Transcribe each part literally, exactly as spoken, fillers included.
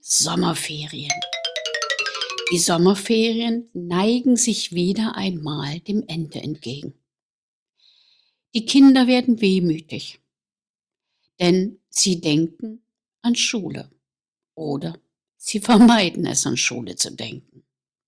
Sommerferien. Die Sommerferien neigen sich wieder einmal dem Ende entgegen. Die Kinder werden wehmütig, denn sie denken an Schule oder sie vermeiden es, an Schule zu denken.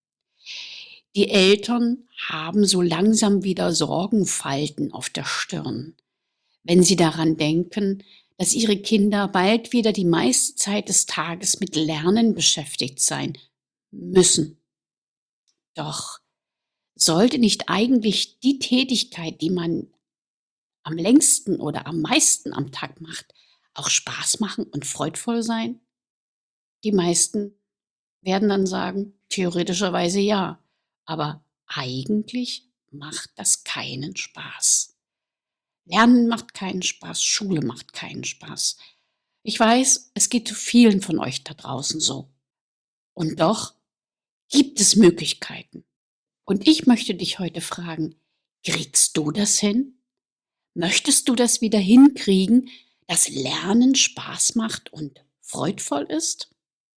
Die Eltern haben so langsam wieder Sorgenfalten auf der Stirn, wenn sie daran denken, dass ihre Kinder bald wieder die meiste Zeit des Tages mit Lernen beschäftigt sein müssen. Doch sollte nicht eigentlich die Tätigkeit, die man am längsten oder am meisten am Tag macht, auch Spaß machen und freudvoll sein? Die meisten werden dann sagen, theoretischerweise ja, aber eigentlich macht das keinen Spaß. Lernen macht keinen Spaß, Schule macht keinen Spaß. Ich weiß, es geht vielen von euch da draußen so. Und doch gibt es Möglichkeiten. Und ich möchte dich heute fragen, kriegst du das hin? Möchtest du das wieder hinkriegen, dass Lernen Spaß macht und freudvoll ist?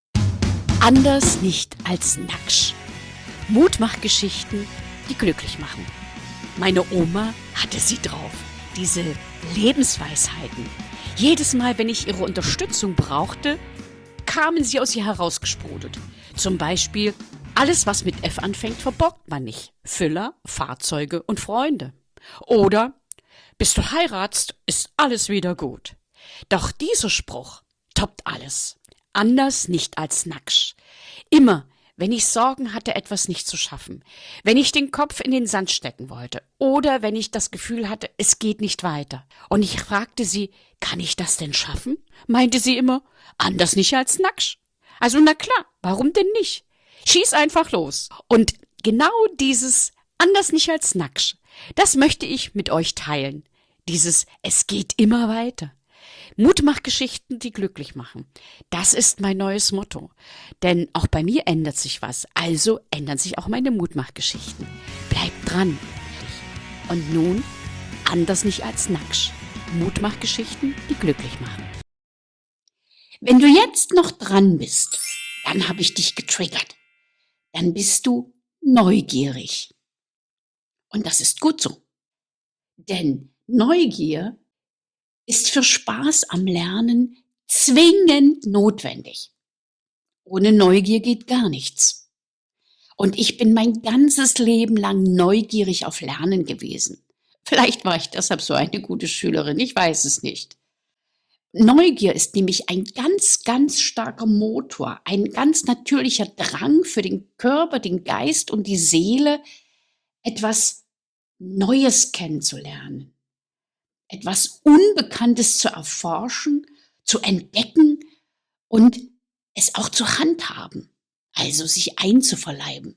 Anders nicht als Naksch. Mutmachgeschichten, die glücklich machen. Meine Oma hatte sie drauf, diese Lebensweisheiten. Jedes Mal, wenn ich ihre Unterstützung brauchte, kamen sie aus ihr herausgesprudelt. Zum Beispiel, alles was mit F anfängt, verborgt man nicht. Füller, Fahrzeuge und Freunde. Oder, bis du heiratst, ist alles wieder gut. Doch dieser Spruch toppt alles. Anders nicht als Naksch. Immer, wenn ich Sorgen hatte, etwas nicht zu schaffen, wenn ich den Kopf in den Sand stecken wollte oder wenn ich das Gefühl hatte, es geht nicht weiter. Und ich fragte sie, kann ich das denn schaffen? Meinte sie immer, anders nicht als Naksch. Also na klar, warum denn nicht? Schieß einfach los. Und genau dieses anders nicht als Naksch, das möchte ich mit euch teilen. Dieses es geht immer weiter. Mutmachgeschichten, die glücklich machen. Das ist mein neues Motto. Denn auch bei mir ändert sich was. Also ändern sich auch meine Mutmachgeschichten. Bleibt dran. Und nun, anders nicht als Naksch. Mutmachgeschichten, die glücklich machen. Wenn du jetzt noch dran bist, dann habe ich dich getriggert. Dann bist du neugierig. Und das ist gut so. Denn Neugier ist für Spaß am Lernen zwingend notwendig. Ohne Neugier geht gar nichts. Und ich bin mein ganzes Leben lang neugierig auf Lernen gewesen. Vielleicht war ich deshalb so eine gute Schülerin, ich weiß es nicht. Neugier ist nämlich ein ganz, ganz starker Motor, ein ganz natürlicher Drang für den Körper, den Geist und die Seele, etwas Neues kennenzulernen. Etwas Unbekanntes zu erforschen, zu entdecken und es auch zu handhaben, also sich einzuverleiben.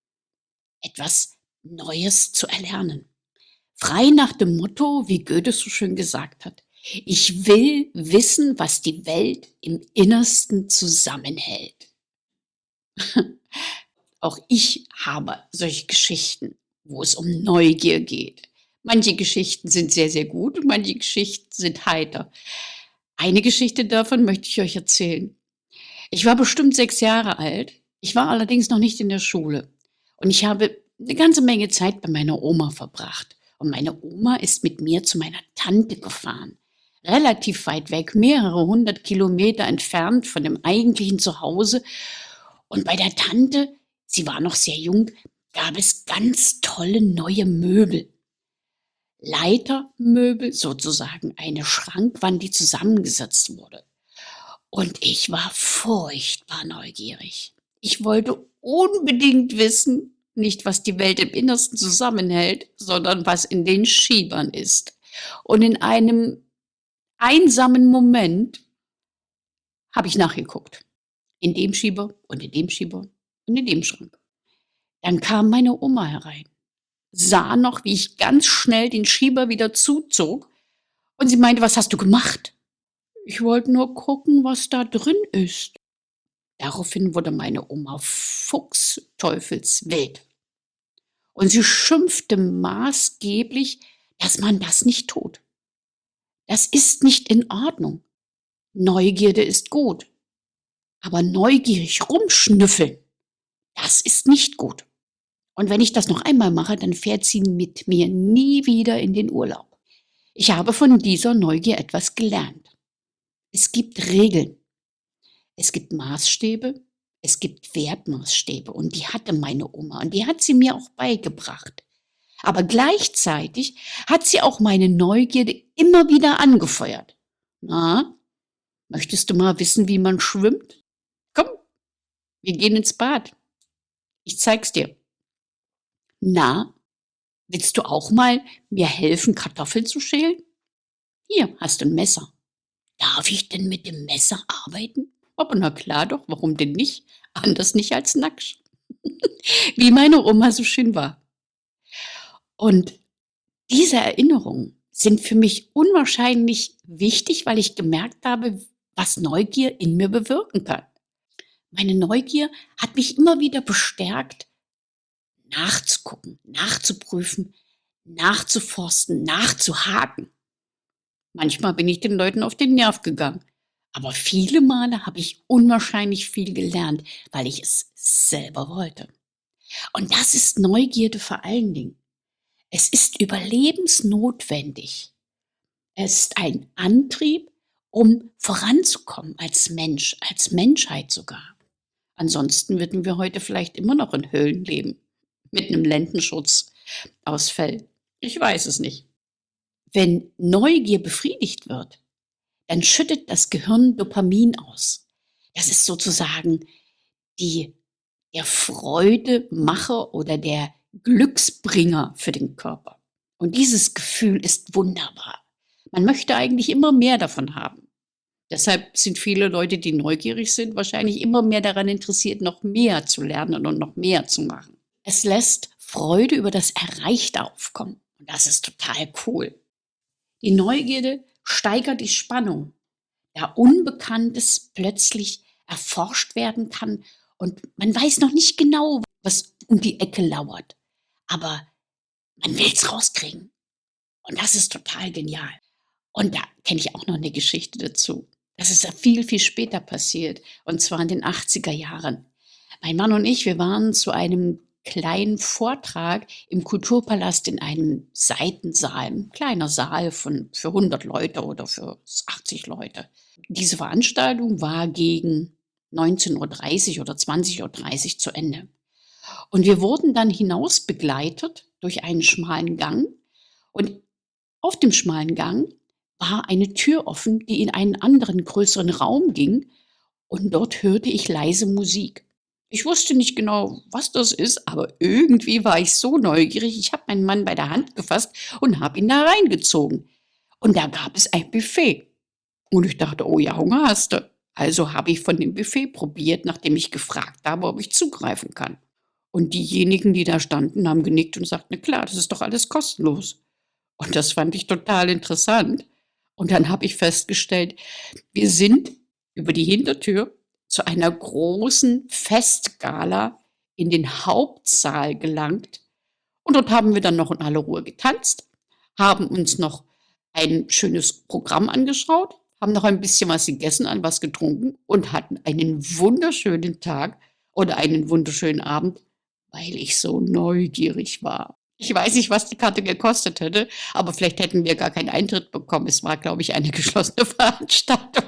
Etwas Neues zu erlernen. Frei nach dem Motto, wie Goethe so schön gesagt hat, ich will wissen, was die Welt im Innersten zusammenhält. Auch ich habe solche Geschichten, wo es um Neugier geht. Manche Geschichten sind sehr, sehr gut und manche Geschichten sind heiter. Eine Geschichte davon möchte ich euch erzählen. Ich war bestimmt sechs Jahre alt. Ich war allerdings noch nicht in der Schule. Und ich habe eine ganze Menge Zeit bei meiner Oma verbracht. Und meine Oma ist mit mir zu meiner Tante gefahren. Relativ weit weg, mehrere hundert Kilometer entfernt von dem eigentlichen Zuhause. Und bei der Tante, sie war noch sehr jung, gab es ganz tolle neue Möbel. Leitermöbel, sozusagen eine Schrankwand, die zusammengesetzt wurde. Und ich war furchtbar neugierig. Ich wollte unbedingt wissen, nicht was die Welt im Innersten zusammenhält, sondern was in den Schiebern ist. Und in einem einsamen Moment habe ich nachgeguckt. In dem Schieber und in dem Schieber und in dem Schrank. Dann kam meine Oma herein, sah noch, wie ich ganz schnell den Schieber wieder zuzog und sie meinte, was hast du gemacht? Ich wollte nur gucken, was da drin ist. Daraufhin wurde meine Oma fuchsteufelswild und sie schimpfte maßgeblich, dass man das nicht tut. Das ist nicht in Ordnung. Neugierde ist gut. Aber neugierig rumschnüffeln, das ist nicht gut. Und wenn ich das noch einmal mache, dann fährt sie mit mir nie wieder in den Urlaub. Ich habe von dieser Neugier etwas gelernt. Es gibt Regeln, es gibt Maßstäbe, es gibt Wertmaßstäbe und die hatte meine Oma und die hat sie mir auch beigebracht. Aber gleichzeitig hat sie auch meine Neugierde immer wieder angefeuert. Na, möchtest du mal wissen, wie man schwimmt? Komm, wir gehen ins Bad. Ich zeig's dir. Na, willst du auch mal mir helfen, Kartoffeln zu schälen? Hier hast du ein Messer. Darf ich denn mit dem Messer arbeiten? Aber na klar doch, warum denn nicht? Anders nicht als nackt. Wie meine Oma so schön war. Und diese Erinnerungen sind für mich unwahrscheinlich wichtig, weil ich gemerkt habe, was Neugier in mir bewirken kann. Meine Neugier hat mich immer wieder bestärkt, nachzugucken, nachzuprüfen, nachzuforsten, nachzuhaken. Manchmal bin ich den Leuten auf den Nerv gegangen, aber viele Male habe ich unwahrscheinlich viel gelernt, weil ich es selber wollte. Und das ist Neugierde vor allen Dingen. Es ist überlebensnotwendig. Es ist ein Antrieb, um voranzukommen als Mensch, als Menschheit sogar. Ansonsten würden wir heute vielleicht immer noch in Höhlen leben, mit einem Lendenschutzausfall. Ich weiß es nicht. Wenn Neugier befriedigt wird, dann schüttet das Gehirn Dopamin aus. Das ist sozusagen die, der Freudemacher oder der Glücksbringer für den Körper. Und dieses Gefühl ist wunderbar. Man möchte eigentlich immer mehr davon haben. Deshalb sind viele Leute, die neugierig sind, wahrscheinlich immer mehr daran interessiert, noch mehr zu lernen und noch mehr zu machen. Es lässt Freude über das Erreichte aufkommen. Und das ist total cool. Die Neugierde steigert die Spannung, da Unbekanntes plötzlich erforscht werden kann und man weiß noch nicht genau, was um die Ecke lauert. Aber man will es rauskriegen. Und das ist total genial. Und da kenne ich auch noch eine Geschichte dazu. Das ist ja viel, viel später passiert. Und zwar in den achtziger Jahren. Mein Mann und ich, wir waren zu einem kleinen Vortrag im Kulturpalast in einem Seitensaal, ein kleiner Saal von, für hundert Leute oder für achtzig Leute. Diese Veranstaltung war gegen neunzehn Uhr dreißig oder zwanzig Uhr dreißig zu Ende. Und wir wurden dann hinaus begleitet durch einen schmalen Gang. Und auf dem schmalen Gang war eine Tür offen, die in einen anderen, größeren Raum ging. Und dort hörte ich leise Musik. Ich wusste nicht genau, was das ist, aber irgendwie war ich so neugierig. Ich habe meinen Mann bei der Hand gefasst und habe ihn da reingezogen. Und da gab es ein Buffet. Und ich dachte, oh ja, Hunger hast du. Also habe ich von dem Buffet probiert, nachdem ich gefragt habe, ob ich zugreifen kann. Und diejenigen, die da standen, haben genickt und sagten, na klar, das ist doch alles kostenlos. Und das fand ich total interessant. Und dann habe ich festgestellt, wir sind über die Hintertür zu einer großen Festgala in den Hauptsaal gelangt. Und dort haben wir dann noch in aller Ruhe getanzt, haben uns noch ein schönes Programm angeschaut, haben noch ein bisschen was gegessen, an was getrunken und hatten einen wunderschönen Tag oder einen wunderschönen Abend, weil ich so neugierig war. Ich weiß nicht, was die Karte gekostet hätte, aber vielleicht hätten wir gar keinen Eintritt bekommen. Es war, glaube ich, eine geschlossene Veranstaltung.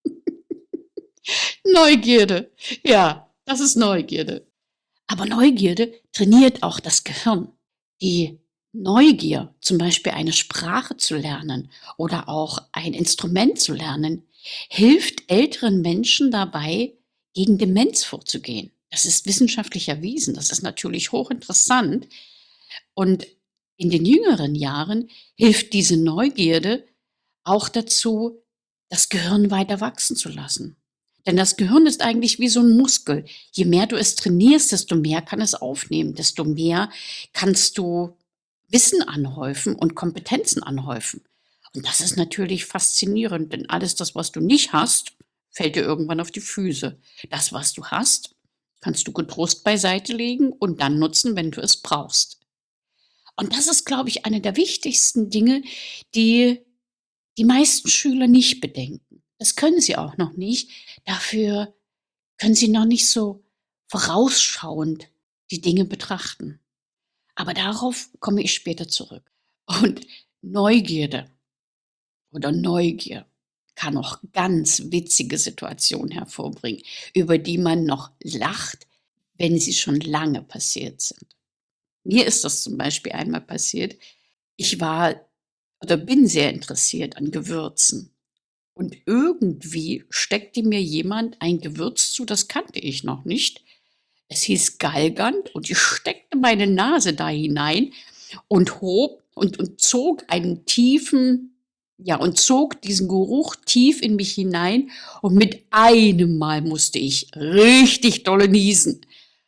Neugierde. Ja, das ist Neugierde. Aber Neugierde trainiert auch das Gehirn. Die Neugier, zum Beispiel eine Sprache zu lernen oder auch ein Instrument zu lernen, hilft älteren Menschen dabei, gegen Demenz vorzugehen. Das ist wissenschaftlich erwiesen. Das ist natürlich hochinteressant. Und in den jüngeren Jahren hilft diese Neugierde auch dazu, das Gehirn weiter wachsen zu lassen. Denn das Gehirn ist eigentlich wie so ein Muskel. Je mehr du es trainierst, desto mehr kann es aufnehmen, desto mehr kannst du Wissen anhäufen und Kompetenzen anhäufen. Und das ist natürlich faszinierend, denn alles das, was du nicht hast, fällt dir irgendwann auf die Füße. Das, was du hast, kannst du getrost beiseite legen und dann nutzen, wenn du es brauchst. Und das ist, glaube ich, eine der wichtigsten Dinge, die die meisten Schüler nicht bedenken. Das können sie auch noch nicht. Dafür können Sie noch nicht so vorausschauend die Dinge betrachten. Aber darauf komme ich später zurück. Und Neugierde oder Neugier kann auch ganz witzige Situationen hervorbringen, über die man noch lacht, wenn sie schon lange passiert sind. Mir ist das zum Beispiel einmal passiert. Ich war oder bin sehr interessiert an Gewürzen. Und irgendwie steckte mir jemand ein Gewürz zu, das kannte ich noch nicht. Es hieß Galgant und ich steckte meine Nase da hinein und hob und, und zog einen tiefen, ja, und zog diesen Geruch tief in mich hinein und mit einem Mal musste ich richtig dolle niesen.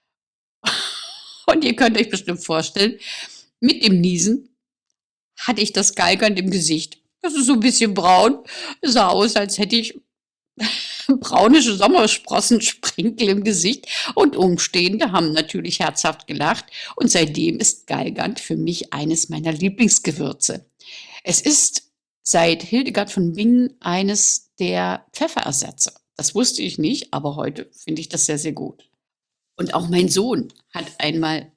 Und ihr könnt euch bestimmt vorstellen, mit dem Niesen hatte ich das Galgant im Gesicht. Das ist so ein bisschen braun, sah aus, als hätte ich braunische Sommersprossen-Sprenkel im Gesicht und Umstehende haben natürlich herzhaft gelacht und seitdem ist Galgant für mich eines meiner Lieblingsgewürze. Es ist seit Hildegard von Bingen eines der Pfefferersätze. Das wusste ich nicht, aber heute finde ich das sehr, sehr gut. Und auch mein Sohn hat einmal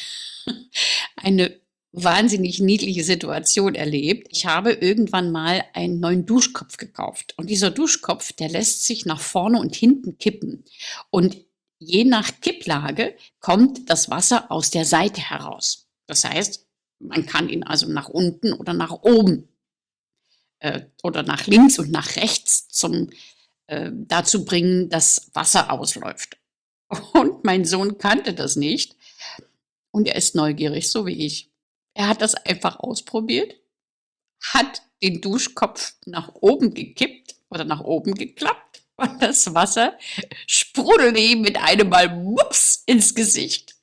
eine wahnsinnig niedliche Situation erlebt. Ich habe irgendwann mal einen neuen Duschkopf gekauft. Und dieser Duschkopf, der lässt sich nach vorne und hinten kippen. Und je nach Kipplage kommt das Wasser aus der Seite heraus. Das heißt, man kann ihn also nach unten oder nach oben äh, oder nach links und nach rechts zum, äh, dazu bringen, dass Wasser ausläuft. Und mein Sohn kannte das nicht. Und er ist neugierig, so wie ich. Er hat das einfach ausprobiert, hat den Duschkopf nach oben gekippt oder nach oben geklappt und das Wasser sprudelte ihm mit einem Mal wups ins Gesicht.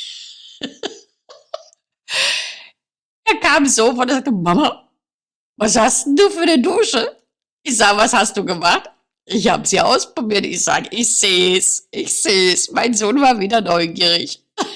Er kam sofort und sagte, Mama, was hast denn du für eine Dusche? Ich sage, was hast du gemacht? Ich habe sie ausprobiert. Ich sage, ich sehe es, ich sehe es. Mein Sohn war wieder neugierig.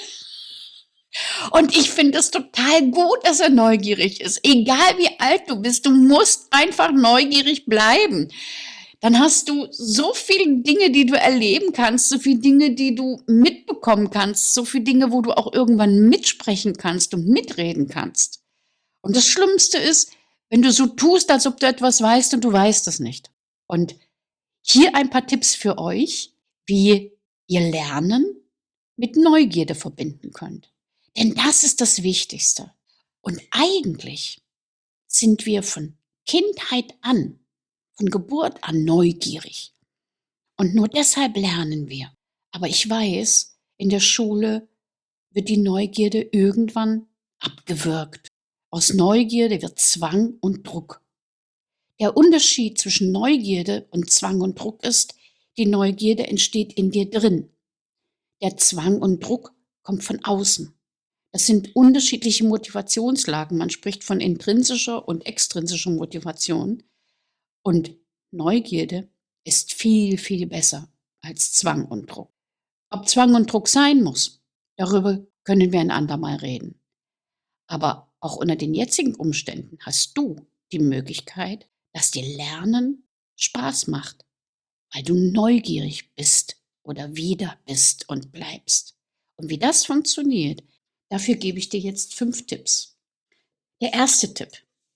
Und ich finde es total gut, dass er neugierig ist. Egal wie alt du bist, du musst einfach neugierig bleiben. Dann hast du so viele Dinge, die du erleben kannst, so viele Dinge, die du mitbekommen kannst, so viele Dinge, wo du auch irgendwann mitsprechen kannst und mitreden kannst. Und das Schlimmste ist, wenn du so tust, als ob du etwas weißt und du weißt es nicht. Und hier ein paar Tipps für euch, wie ihr Lernen mit Neugierde verbinden könnt. Denn das ist das Wichtigste. Und eigentlich sind wir von Kindheit an, von Geburt an neugierig. Und nur deshalb lernen wir. Aber ich weiß, in der Schule wird die Neugierde irgendwann abgewürgt. Aus Neugierde wird Zwang und Druck. Der Unterschied zwischen Neugierde und Zwang und Druck ist, die Neugierde entsteht in dir drin. Der Zwang und Druck kommt von außen. Das sind unterschiedliche Motivationslagen. Man spricht von intrinsischer und extrinsischer Motivation. Und Neugierde ist viel, viel besser als Zwang und Druck. Ob Zwang und Druck sein muss, darüber können wir ein andermal reden. Aber auch unter den jetzigen Umständen hast du die Möglichkeit, dass dir Lernen Spaß macht, weil du neugierig bist oder wieder bist und bleibst. Und wie das funktioniert, dafür gebe ich dir jetzt fünf Tipps. Der erste Tipp.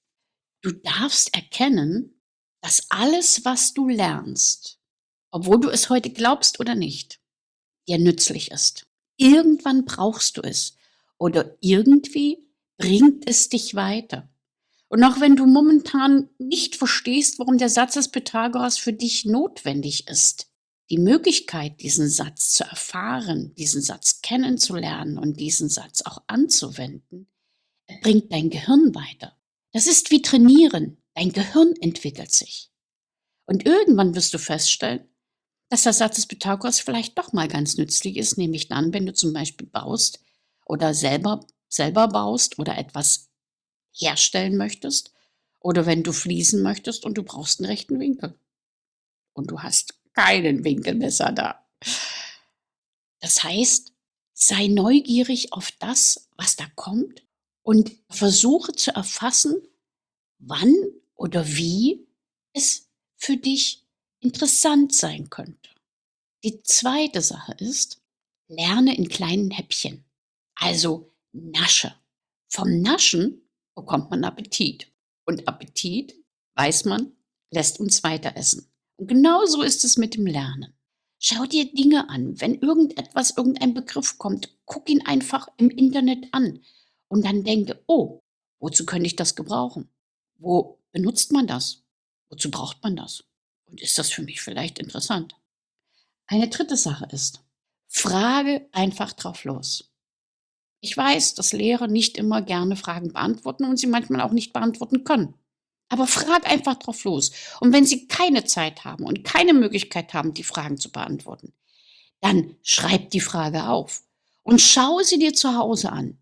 Du darfst erkennen, dass alles, was du lernst, obwohl du es heute glaubst oder nicht, dir nützlich ist. Irgendwann brauchst du es oder irgendwie bringt es dich weiter. Und auch wenn du momentan nicht verstehst, warum der Satz des Pythagoras für dich notwendig ist, die Möglichkeit, diesen Satz zu erfahren, diesen Satz kennenzulernen und diesen Satz auch anzuwenden, bringt dein Gehirn weiter. Das ist wie Trainieren. Dein Gehirn entwickelt sich. Und irgendwann wirst du feststellen, dass der Satz des Pythagoras vielleicht doch mal ganz nützlich ist, nämlich dann, wenn du zum Beispiel baust oder selber, selber baust oder etwas herstellen möchtest oder wenn du fließen möchtest und du brauchst einen rechten Winkel. Und du hast keinen Winkelmesser da. Das heißt, sei neugierig auf das, was da kommt und versuche zu erfassen, wann oder wie es für dich interessant sein könnte. Die zweite Sache ist, lerne in kleinen Häppchen. Also nasche. Vom Naschen bekommt man Appetit. Und Appetit, weiß man, lässt uns weiter essen. Und genauso ist es mit dem Lernen. Schau dir Dinge an. Wenn irgendetwas, irgendein Begriff kommt, guck ihn einfach im Internet an. Und dann denke, oh, wozu könnte ich das gebrauchen? Wo benutzt man das? Wozu braucht man das? Und ist das für mich vielleicht interessant? Eine dritte Sache ist, frage einfach drauf los. Ich weiß, dass Lehrer nicht immer gerne Fragen beantworten und sie manchmal auch nicht beantworten können. Aber frag einfach drauf los. Und wenn sie keine Zeit haben und keine Möglichkeit haben, die Fragen zu beantworten, dann schreib die Frage auf und schau sie dir zu Hause an.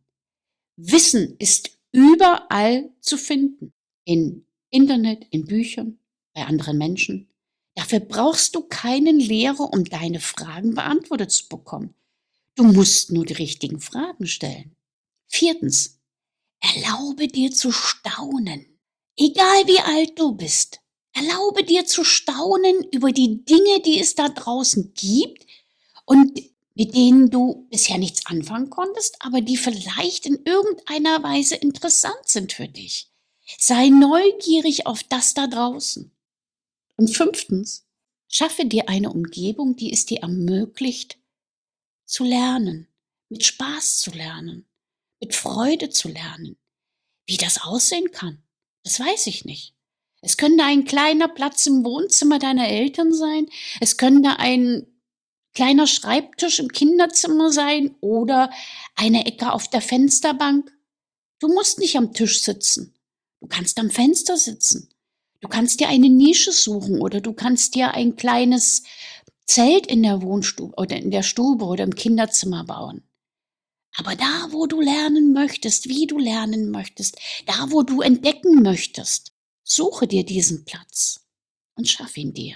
Wissen ist überall zu finden. In Internet, in Büchern, bei anderen Menschen. Dafür brauchst du keinen Lehrer, um deine Fragen beantwortet zu bekommen. Du musst nur die richtigen Fragen stellen. Viertens, erlaube dir zu staunen. Egal wie alt du bist, erlaube dir zu staunen über die Dinge, die es da draußen gibt und mit denen du bisher nichts anfangen konntest, aber die vielleicht in irgendeiner Weise interessant sind für dich. Sei neugierig auf das da draußen. Und fünftens, schaffe dir eine Umgebung, die es dir ermöglicht, zu lernen, mit Spaß zu lernen, mit Freude zu lernen. Wie das aussehen kann, das weiß ich nicht. Es könnte ein kleiner Platz im Wohnzimmer deiner Eltern sein, es könnte ein kleiner Schreibtisch im Kinderzimmer sein oder eine Ecke auf der Fensterbank. Du musst nicht am Tisch sitzen, du kannst am Fenster sitzen. Du kannst dir eine Nische suchen oder du kannst dir ein kleines Zelt in der Wohnstube oder in der Stube oder im Kinderzimmer bauen. Aber da, wo du lernen möchtest, wie du lernen möchtest, da, wo du entdecken möchtest, suche dir diesen Platz und schaff ihn dir.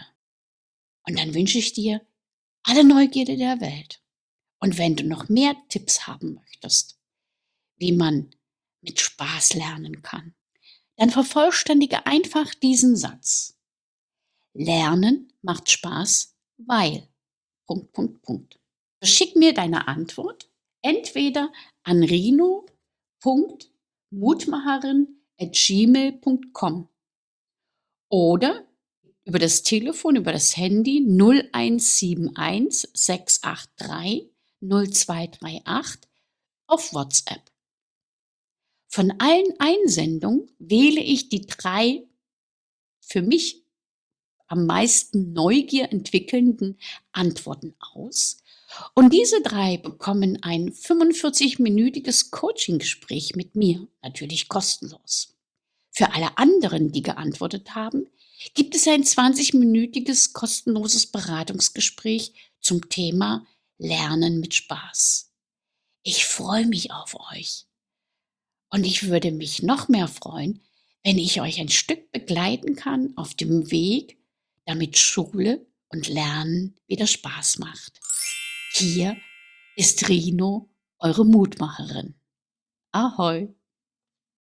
Und dann wünsche ich dir alle Neugierde der Welt. Und wenn du noch mehr Tipps haben möchtest, wie man mit Spaß lernen kann, dann vervollständige einfach diesen Satz. Lernen macht Spaß, weil... Punkt, Punkt, Punkt. Schick mir deine Antwort entweder an rino punkt mutmacherin at gmail punkt com oder über das Telefon, über das Handy null eins sieben eins sechs acht drei null zwei drei acht auf WhatsApp. Von allen Einsendungen wähle ich die drei für mich am meisten Neugier entwickelnden Antworten aus. Und diese drei bekommen ein fünfundvierzig-minütiges Coaching-Gespräch mit mir, natürlich kostenlos. Für alle anderen, die geantwortet haben, gibt es ein zwanzig-minütiges kostenloses Beratungsgespräch zum Thema Lernen mit Spaß. Ich freue mich auf euch. Und ich würde mich noch mehr freuen, wenn ich euch ein Stück begleiten kann auf dem Weg, damit Schule und Lernen wieder Spaß macht. Hier ist Rino, eure Mutmacherin. Ahoi!